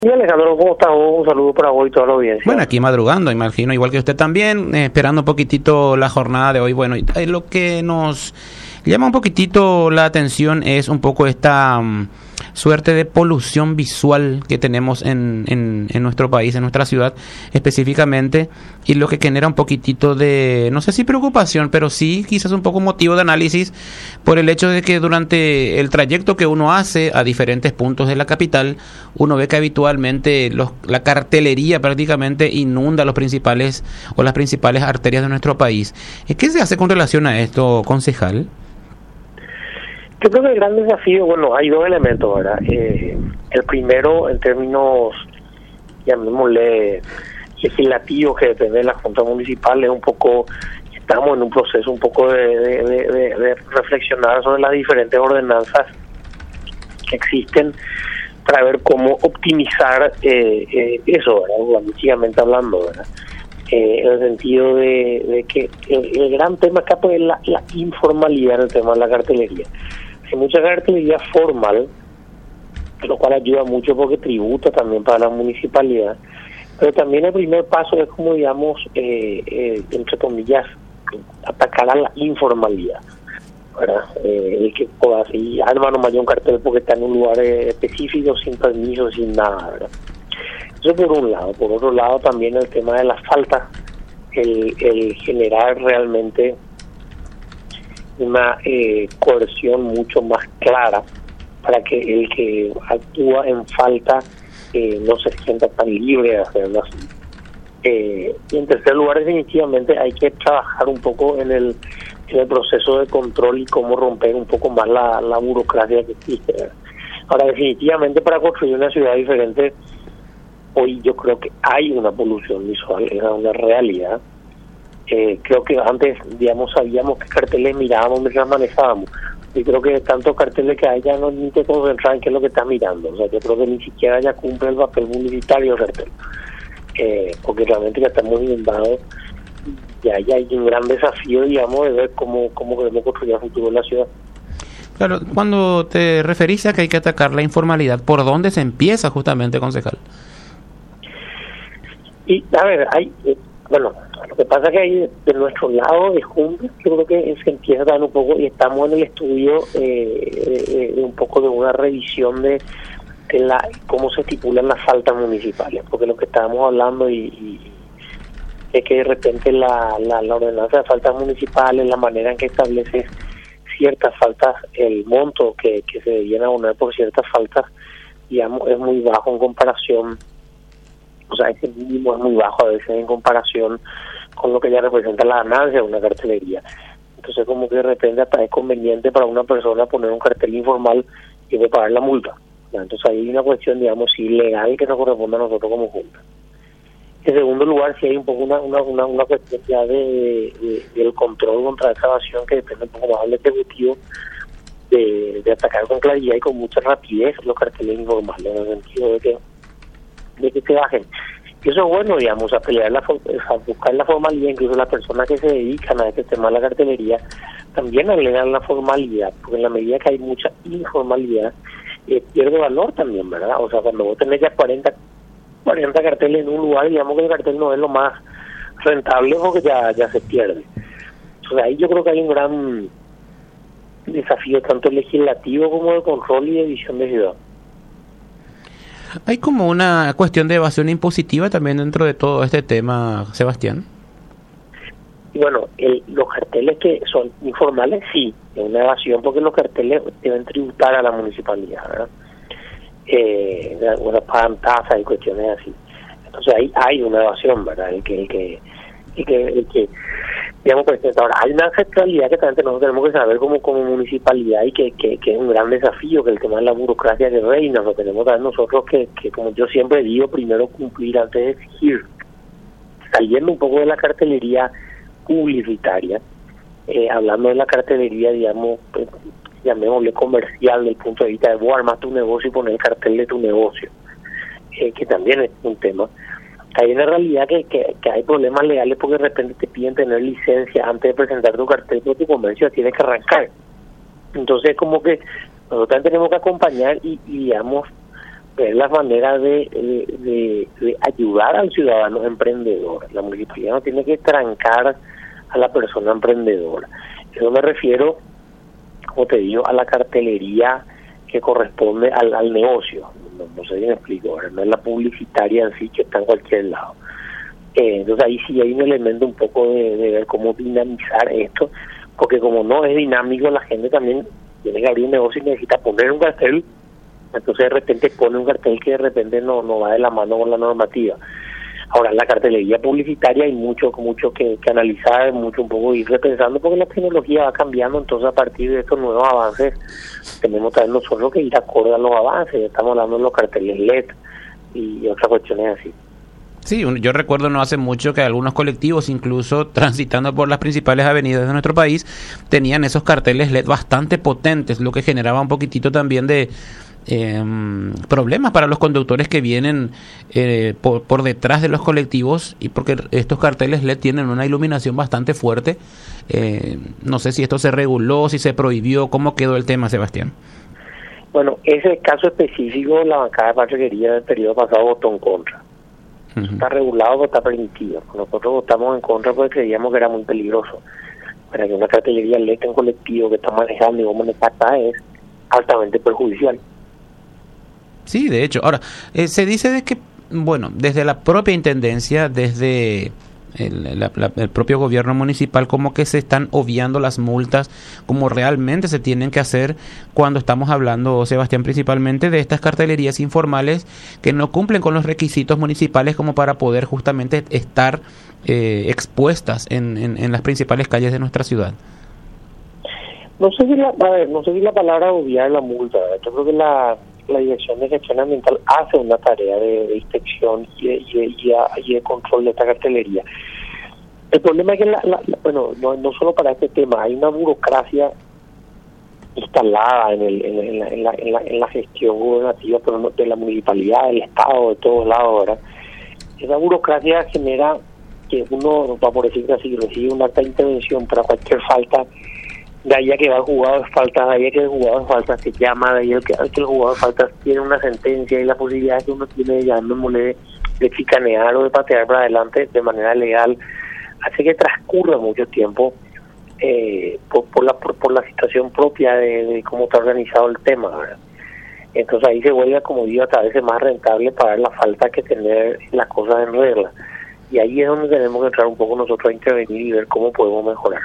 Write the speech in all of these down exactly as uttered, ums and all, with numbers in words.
Y Alejandro, ¿cómo estás vos? Un saludo para vos y toda la audiencia. Bueno, aquí madrugando, imagino, igual que usted también, eh, esperando un poquitito la jornada de hoy. Bueno, y, eh, lo que nos llama un poquitito la atención es un poco esta um, suerte de polución visual que tenemos en, en, en nuestro país, en nuestra ciudad específicamente, y lo que genera un poquitito de, no sé si preocupación, pero sí quizás un poco motivo de análisis por el hecho de que durante el trayecto que uno hace a diferentes puntos de la capital, uno ve que habitualmente los, la cartelería prácticamente inunda los principales o las principales arterias de nuestro país. ¿Qué se hace con relación a esto, concejal? Yo creo que el gran desafío, bueno, hay dos elementos, ¿verdad? Eh, el primero, en términos, llamémosle, legislativos, que depende de la Junta Municipal, es un poco, estamos en un proceso un poco de, de, de, de reflexionar sobre las diferentes ordenanzas que existen para ver cómo optimizar eh, eh, eso, ¿verdad? Básicamente hablando, ¿verdad? Eh, en el sentido de, de que el, el gran tema acá pues, es la, la informalidad en el tema de la cartelería. Hay mucha cartelería formal, lo cual ayuda mucho porque tributa también para la municipalidad, pero también el primer paso es como, digamos, eh, eh, entre comillas, atacar a la informalidad, ¿verdad? Eh, el que pueda así, arma nomás un cartel porque está en un lugar eh, específico, sin permiso, sin nada, ¿verdad? Eso por un lado. Por otro lado también el tema de las faltas, el, el generar realmente una eh, coerción mucho más clara para que el que actúa en falta eh, no se sienta tan libre de hacerlo así. Eh, y en tercer lugar, definitivamente hay que trabajar un poco en el, en el proceso de control y cómo romper un poco más la, la burocracia que existe, ¿verdad? Ahora, definitivamente para construir una ciudad diferente, hoy yo creo que hay una polución visual, es una realidad. Eh, creo que antes, digamos, sabíamos qué carteles mirábamos mientras manejábamos. Y creo que tantos carteles que hay ya no ni te concentras en qué es lo que estás mirando. O sea, yo creo que ni siquiera ya cumple el papel publicitario el cartel. Eh, porque realmente ya estamos inundados. Ya, ya hay un gran desafío, digamos, de ver cómo, cómo queremos construir el futuro de la ciudad. Claro, cuando te referís a que hay que atacar la informalidad, ¿por dónde se empieza justamente, concejal? Y, a ver, hay... Eh, bueno, lo que pasa es que hay de nuestro lado de Junta, yo creo que se empieza a dar un poco, y estamos en el estudio eh, de, de un poco de una revisión de, de la cómo se estipulan las faltas municipales, porque lo que estábamos hablando y, y es que de repente la, la, la ordenanza de faltas municipales, la manera en que establece ciertas faltas, el monto que, que se debían abonar por ciertas faltas, digamos, es muy bajo en comparación. O sea, ese mínimo es muy bajo a veces en comparación con lo que ya representa la ganancia de una cartelería. Entonces, como que de repente hasta es conveniente para una persona poner un cartel informal y de pagar la multa. Entonces, ahí hay una cuestión, digamos, ilegal que nos corresponde a nosotros como Junta. En segundo lugar, sí hay un poco una una una, una cuestión ya de, de, del control contra esa evasión que depende un poco más del Ejecutivo de, de atacar con claridad y con mucha rapidez los carteles informales, en el sentido de que de que se bajen. Y eso es bueno, digamos, a pelear la, a buscar la formalidad. Incluso las personas que se dedican a este tema de la cartelería también agregan la formalidad, porque en la medida que hay mucha informalidad, eh, pierde valor también, ¿verdad? O sea, cuando vos tenés ya cuarenta, cuarenta carteles en un lugar, digamos que el cartel no es lo más rentable porque ya, ya se pierde. Entonces ahí yo creo que hay un gran desafío tanto legislativo como de control y de visión de ciudad. ¿Hay como una cuestión de evasión impositiva también dentro de todo este tema, Sebastián? Y bueno, el, los carteles que son informales, sí, es una evasión porque los carteles deben tributar a la municipalidad, ¿verdad? Eh, de algunas pagan tasas y cuestiones así. Entonces ahí hay una evasión, ¿verdad? El que, el que, el que, el que digamos, pues, ahora hay una centralidad que también nosotros tenemos que saber como, como municipalidad y que, que, que es un gran desafío, que el tema de la burocracia que reina, lo tenemos también nosotros que, que, como yo siempre digo, primero cumplir antes de exigir, saliendo un poco de la cartelería publicitaria, eh, hablando de la cartelería, digamos, pues, llamémosle comercial, del punto de vista de vos armar tu negocio y poner el cartel de tu negocio, eh, que también es un tema. Hay una realidad que, que, que hay problemas legales porque de repente te piden tener licencia antes de presentar tu cartel, pero tu comercio tiene que arrancar. Entonces, como que nosotros tenemos que acompañar y, y digamos, ver la manera de, de, de, de ayudar al ciudadano emprendedor. La municipalidad no tiene que trancar a la persona emprendedora. Eso me refiero, como te digo, a la cartelería que corresponde al, al negocio. No, no sé si me explico, ¿verdad? No es la publicitaria en sí que está en cualquier lado. Eh, entonces ahí sí hay un elemento un poco de, de ver cómo dinamizar esto, porque como no es dinámico, la gente también tiene que abrir un negocio y necesita poner un cartel. Entonces de repente pone un cartel que de repente no no va de la mano con la normativa. Ahora, en la cartelería publicitaria hay mucho mucho que, que analizar, mucho un poco ir repensando, porque la tecnología va cambiando. Entonces a partir de estos nuevos avances tenemos también nosotros que ir acorde a los avances. Estamos hablando de los carteles L E D y otras cuestiones así. Sí, yo recuerdo no hace mucho que algunos colectivos, incluso transitando por las principales avenidas de nuestro país, tenían esos carteles L E D bastante potentes, lo que generaba un poquitito también de eh, problemas para los conductores que vienen eh, por, por detrás de los colectivos, y porque estos carteles L E D tienen una iluminación bastante fuerte. Eh, no sé si esto se reguló, si se prohibió, ¿cómo quedó el tema, Sebastián? Bueno, ese caso específico, la bancada de Patria Querida del periodo pasado votó en contra. Uh-huh. Está regulado, pero está permitido. Nosotros votamos en contra porque creíamos que era muy peligroso. Para que una cartelería L E D en colectivo que está manejando y cómo manejarla es altamente perjudicial. Sí, de hecho. Ahora, eh, se dice de que, bueno, desde la propia intendencia, desde el, la, la, el propio gobierno municipal, como que se están obviando las multas, como realmente se tienen que hacer cuando estamos hablando, Sebastián, principalmente de estas cartelerías informales que no cumplen con los requisitos municipales como para poder justamente estar eh, expuestas en, en, en las principales calles de nuestra ciudad. No sé si la, a ver, no sé si la palabra obviar la multa, ¿verdad? Yo creo que la la Dirección de Gestión Ambiental hace una tarea de, de inspección y de, y, de, y, de, y de control de esta cartelería. El problema es que, la, la, la, bueno, no, no solo para este tema, hay una burocracia instalada en, el, en, en, la, en, la, en, la, en la gestión gubernativa, pero no, de la municipalidad, del Estado, de todos lados, ¿verdad? Esa burocracia genera que uno, por decirlo así, recibe una alta intervención para cualquier falta. De ahí a que va el jugador de faltas, de ahí a que el jugador de faltas se llama, de ahí a que, a que el jugador de faltas tiene una sentencia y la posibilidad que uno tiene de llamarme de, de chicanear o de patear para adelante de manera legal, hace que transcurra mucho tiempo eh, por, por la por, por la situación propia de, de cómo está organizado el tema, ¿verdad? Entonces ahí se vuelve, como digo, a veces más rentable pagar la falta que tener las cosas en regla. Y ahí es donde tenemos que entrar un poco nosotros a intervenir y ver cómo podemos mejorar.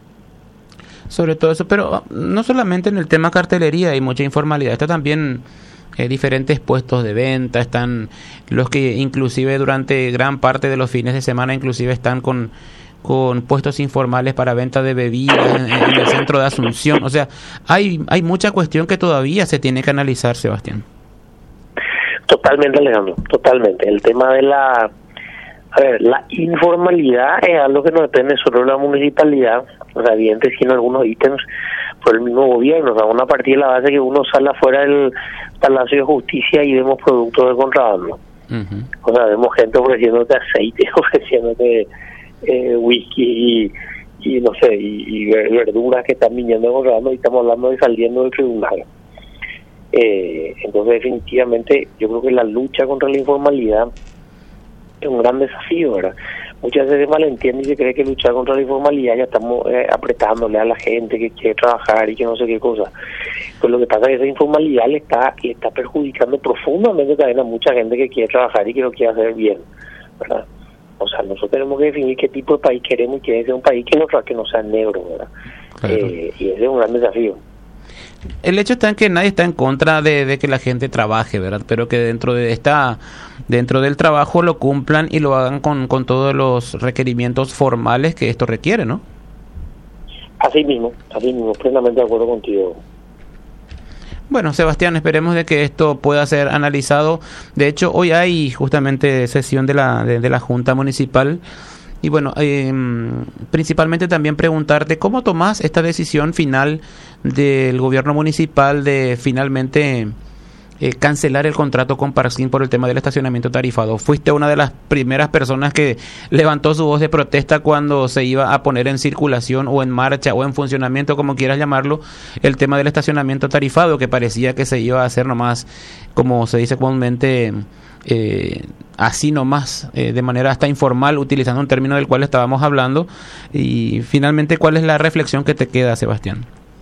Sobre todo eso, pero no solamente en el tema cartelería hay mucha informalidad, está también eh, diferentes puestos de venta, están los que inclusive durante gran parte de los fines de semana inclusive están con con puestos informales para venta de bebidas en, en el centro de Asunción. O sea, hay hay mucha cuestión que todavía se tiene que analizar, Sebastián. Totalmente, Alejandro, totalmente. El tema de la A ver, la informalidad es algo que no depende solo de la municipalidad, o sea, evidente si en algunos ítems por el mismo gobierno, o sea, una partida de la base que uno sale afuera del Palacio de Justicia y vemos productos de contrabando. Uh-huh. O sea, vemos gente ofreciéndote aceite, ofreciéndote eh, whisky y, y no sé, y, y verduras que están viniendo de contrabando, y estamos hablando de saliendo del tribunal. Eh, entonces, definitivamente, yo creo que la lucha contra la informalidad es un gran desafío, ¿verdad? Muchas veces se malentiende y se cree que luchar contra la informalidad ya estamos eh, apretándole a la gente que quiere trabajar y que no sé qué cosa. Pues lo que pasa es que esa informalidad le está le está perjudicando profundamente también a mucha gente que quiere trabajar y que lo quiere hacer bien, ¿verdad? O sea, nosotros tenemos que definir qué tipo de país queremos y quiere ser un país que no, que no sea negro, ¿verdad? Claro. Eh, y ese es un gran desafío. El hecho está en que nadie está en contra de, de que la gente trabaje, ¿verdad? Pero que dentro de esta dentro del trabajo lo cumplan y lo hagan con, con todos los requerimientos formales que esto requiere, ¿no? Así mismo, así mismo, plenamente de acuerdo contigo. Bueno, Sebastián, esperemos de que esto pueda ser analizado. De hecho, hoy hay justamente sesión de la de, de la Junta Municipal. Y bueno, eh, principalmente también preguntarte cómo tomás esta decisión final del gobierno municipal de finalmente eh, cancelar el contrato con Parksin por el tema del estacionamiento tarifado. Fuiste una de las primeras personas que levantó su voz de protesta cuando se iba a poner en circulación o en marcha o en funcionamiento, como quieras llamarlo, el tema del estacionamiento tarifado, que parecía que se iba a hacer nomás, como se dice comúnmente, eh, así nomás, eh, de manera hasta informal, utilizando un término del cual estábamos hablando. Y finalmente, ¿cuál es la reflexión que te queda, Sebastián?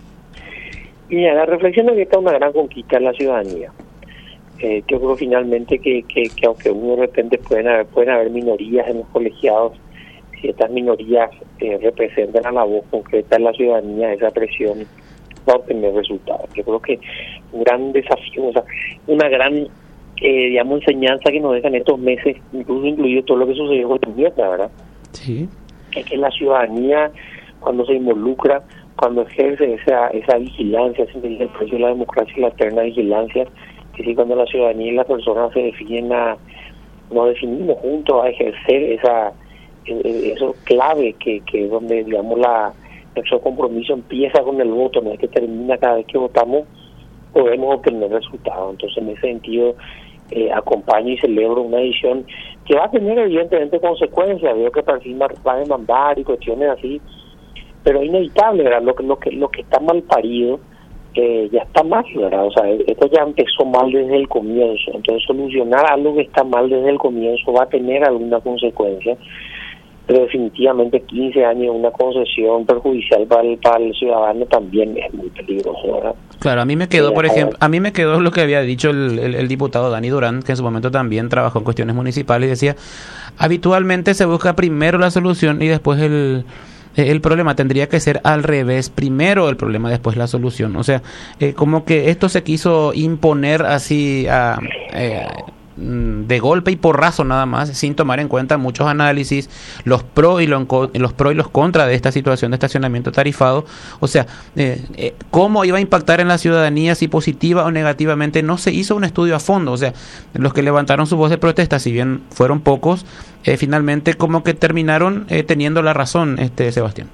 Mira, la reflexión es que esta es una gran conquista en la ciudadanía. Eh, yo creo finalmente que, que, que aunque uno de repente pueden haber, pueden haber minorías en los colegiados, si estas minorías eh, representan a la voz concreta de la ciudadanía, esa presión va a obtener resultados. Yo creo que un gran desafío, o sea, una gran, eh, digamos, enseñanza que nos dejan estos meses, incluso incluido todo lo que sucedió con la mierda, ¿verdad? Sí. Es que la ciudadanía, cuando se involucra, cuando ejerce esa esa vigilancia, ese es el precio de la democracia y la eterna vigilancia, que si cuando la ciudadanía y las personas se definen a, nos definimos juntos a ejercer esa eso clave que, que es donde, digamos, la nuestro compromiso empieza con el voto, no es que termina cada vez que votamos, podemos obtener resultados. Entonces, en ese sentido, eh, acompaño y celebro una decisión que va a tener evidentemente consecuencias. Veo que Parksin va a demandar y cuestiones así, pero es inevitable, ¿verdad? Lo que lo que lo que está mal parido eh, ya está mal, ¿verdad? O sea, esto ya empezó mal desde el comienzo. Entonces, solucionar algo que está mal desde el comienzo va a tener alguna consecuencia, pero definitivamente quince años una concesión perjudicial para el, para el ciudadano también es muy peligroso, ¿verdad? Claro, a mí me quedó, por ejemplo, a mí me quedó lo que había dicho el, el, el diputado Dani Durán, que en su momento también trabajó en cuestiones municipales, y decía, habitualmente se busca primero la solución y después el el problema. Tendría que ser al revés, primero el problema, después la solución. O sea, eh, como que esto se quiso imponer así a, eh, de golpe y porrazo nada más, sin tomar en cuenta muchos análisis, los pro y los, los pro y los contra de esta situación de estacionamiento tarifado. O sea, eh, eh, cómo iba a impactar en la ciudadanía, si positiva o negativamente, no se hizo un estudio a fondo. O sea, los que levantaron su voz de protesta, si bien fueron pocos, eh, finalmente como que terminaron eh, teniendo la razón, este Sebastián.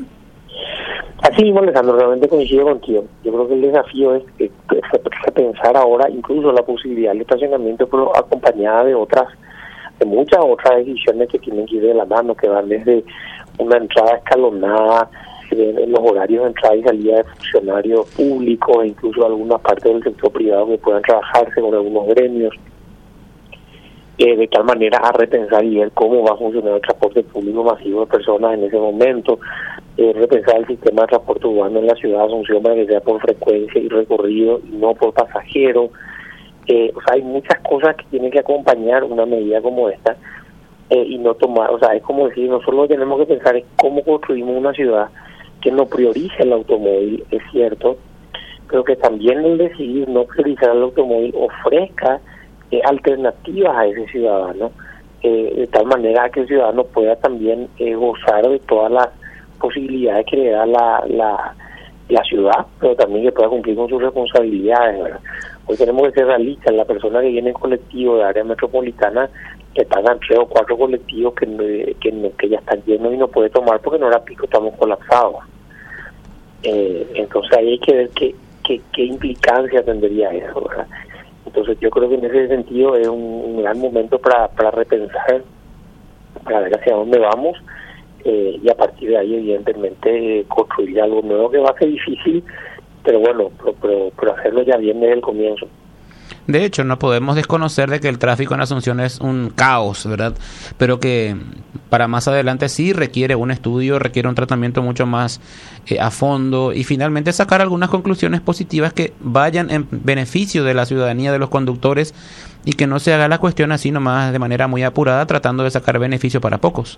Así mismo, Alejandro, realmente coincido contigo. Yo creo que el desafío es que, que repensar ahora incluso la posibilidad del estacionamiento, pero acompañada de otras, de muchas otras decisiones que tienen que ir de la mano, que van desde una entrada escalonada, en los horarios de entrada y salida de funcionarios públicos, e incluso alguna parte del sector privado que puedan trabajarse con algunos gremios, eh, de tal manera a repensar y ver cómo va a funcionar el transporte público masivo de personas en ese momento. Eh, repensar el sistema de transporte urbano en la ciudad de Asunción para que sea por frecuencia y recorrido y no por pasajero. Eh, o sea, hay muchas cosas que tienen que acompañar una medida como esta, eh, y no tomar, o sea, es como decir, nosotros lo que tenemos que pensar es cómo construimos una ciudad que no priorice el automóvil, es cierto, pero que también el decidir no priorizar el automóvil ofrezca eh, alternativas a ese ciudadano, eh, de tal manera que el ciudadano pueda también eh, gozar de todas las posibilidades que le da la, la, la ciudad, pero también que pueda cumplir con sus responsabilidades, ¿verdad? Hoy tenemos que ser realistas. La persona que viene en colectivo de área metropolitana le pagan tres o cuatro colectivos que, no, que, no, que ya están llenos y no puede tomar porque no era pico, estamos colapsados. Eh, entonces ahí hay que ver qué, qué, qué implicancia tendría eso, ¿verdad? Entonces yo creo que en ese sentido es un, un gran momento para, para repensar, para ver hacia dónde vamos. Eh, y a partir de ahí evidentemente construir algo nuevo, que va a ser difícil, pero bueno, pero, pero, pero hacerlo ya bien desde el comienzo. De hecho, no podemos desconocer de que el tráfico en Asunción es un caos, ¿verdad? Pero que para más adelante sí requiere un estudio, requiere un tratamiento mucho más eh, a fondo y finalmente sacar algunas conclusiones positivas que vayan en beneficio de la ciudadanía, de los conductores, y que no se haga la cuestión así nomás de manera muy apurada, tratando de sacar beneficio para pocos.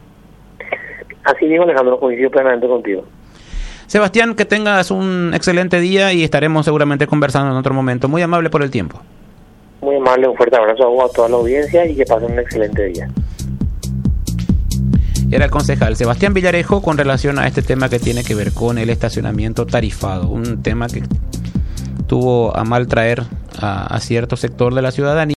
Así mismo, Alejandro, coincido plenamente contigo. Sebastián, que tengas un excelente día y estaremos seguramente conversando en otro momento. Muy amable por el tiempo. Muy amable, un fuerte abrazo a vos, a toda la audiencia, y que pasen un excelente día. Era el concejal Sebastián Villarejo con relación a este tema que tiene que ver con el estacionamiento tarifado, un tema que tuvo a mal traer a, a cierto sector de la ciudadanía.